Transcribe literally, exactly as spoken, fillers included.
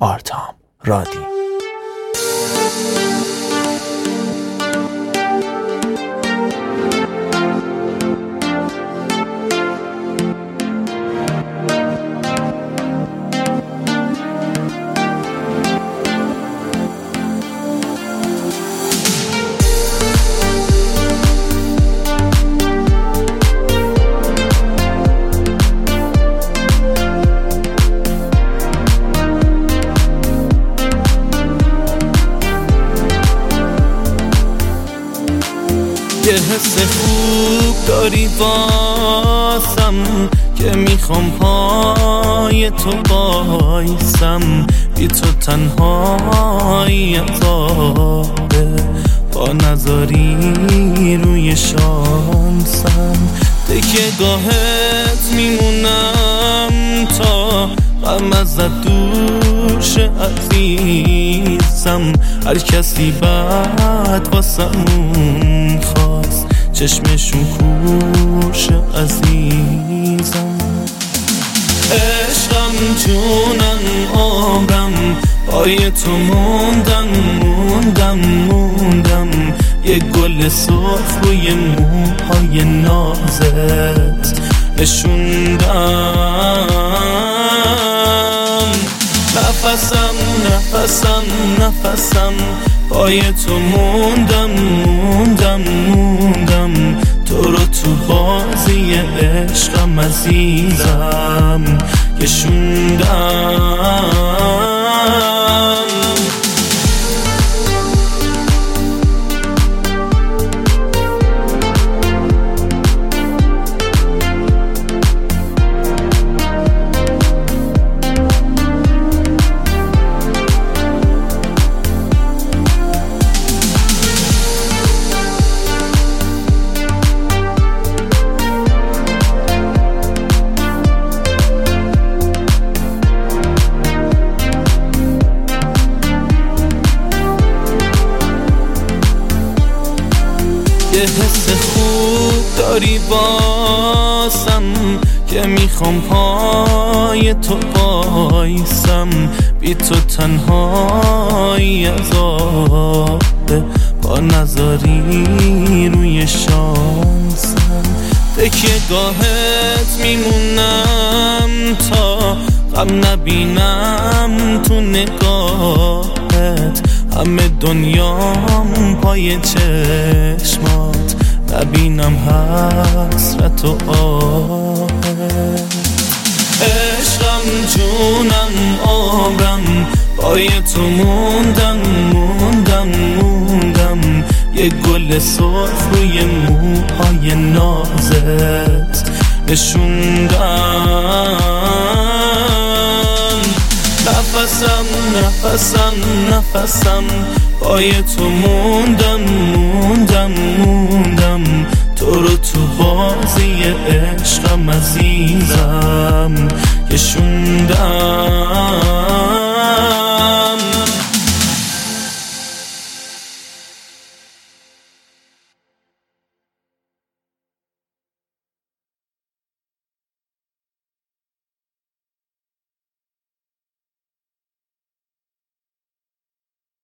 آرتام رادی. یه حس خوب داری واسم که میخوام پای تو بایسم، بی تو تنهایی عذابه، با نذاری روی شانسم، تکیه گاهت میمونم تا غم ازت دور شه عزیزم. هر کسی بعد واسمون خواست چشمشون کور شه عزیزم. عشقم جونم عمرم پای تو موندم موندم موندم، یه گل سرخ روی موهای نازت نشوندم. نفسم نفسم نفسم پای تو موندم موندم موندم، تو رو تو بازی عشقم عزیزم کشوندم. یه حس خوب داری باسم که میخوام پای تو بایسم، بی تو تنهایی عذابه، با نذاری روی شانسم، تکیه گاهت میمونم تا غم نبینم تو نگاهت، همه دنیام پای چشمات، نبینم حسرت و آهت. عشقم جونم عمرم پای تو موندم موندم موندم، یه گل سرخ روی موهای نازت نشوندم. نفسم نفسم نفسم پای تو موندم موندم موندم، تو رو تو بازی عشقم عزیزم کشوندم.